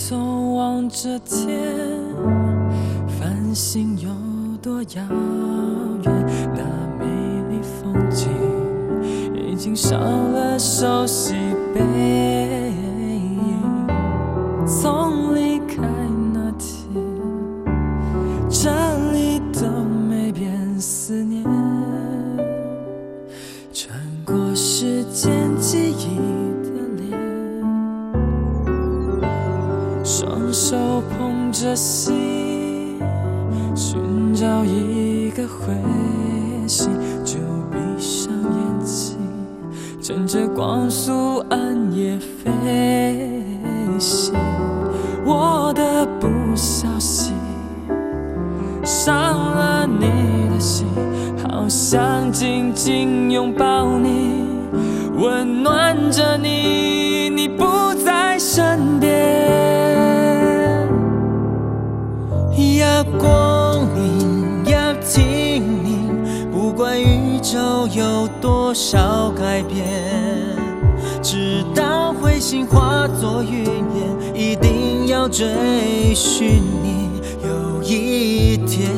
头望着天，繁星有多遥远？那美丽风景已经少了熟悉背影。从离开那天，这里都没变思念。穿过时间记忆的脸，双手捧着心，寻找一个会心，就闭上眼睛，乘着光速暗夜飞行。我的不小心伤了你的心，好想紧紧拥抱你，温暖着你，你不在身边。 要光临，要听你，不管宇宙有多少改变，直到彗星化作云烟，一定要追寻你。有一天，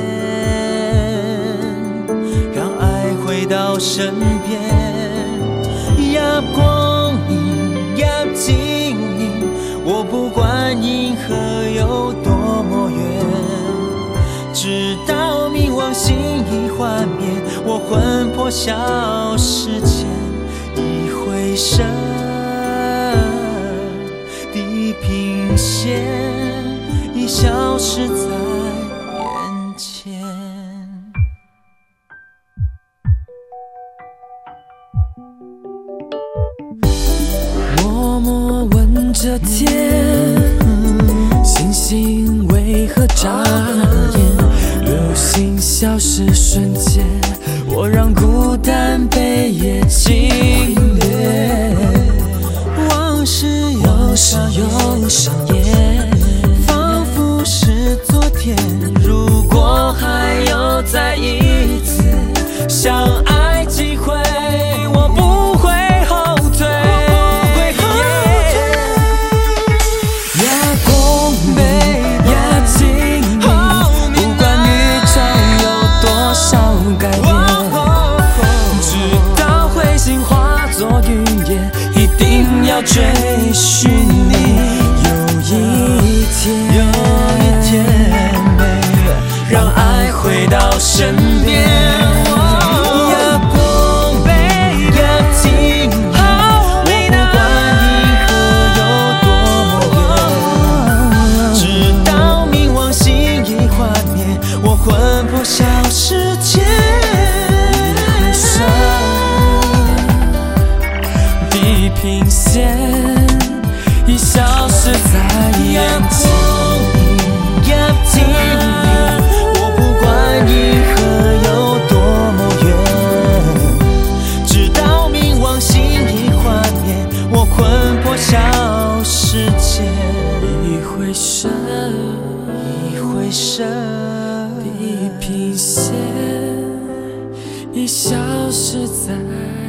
让爱回到身边。要光临，要静谧，我不管银河有多么远，直到冥王星已幻灭，我魂魄消失前，一回神，地平线已消失在眼前。 默默问着天，星星为何眨眼？流星消失瞬间，我让孤单被夜侵略。 往事又上演，仿佛是昨天。 如果还有再一次相爱机会，我不会后退。要光明，要静谧，不管宇宙有多少改变，直到彗星化作云烟，一定要追寻你。有一天，让爱回到身边。 要光明，要静谧，我不管银河有多么远，直到冥王星已幻灭，我魂魄消失前， 地平线已消失在眼前。 要静谧，我不管银河有多么远，直到冥王星已幻灭，我魂魄消失前， 一回神， 一回神， 地平线已消失在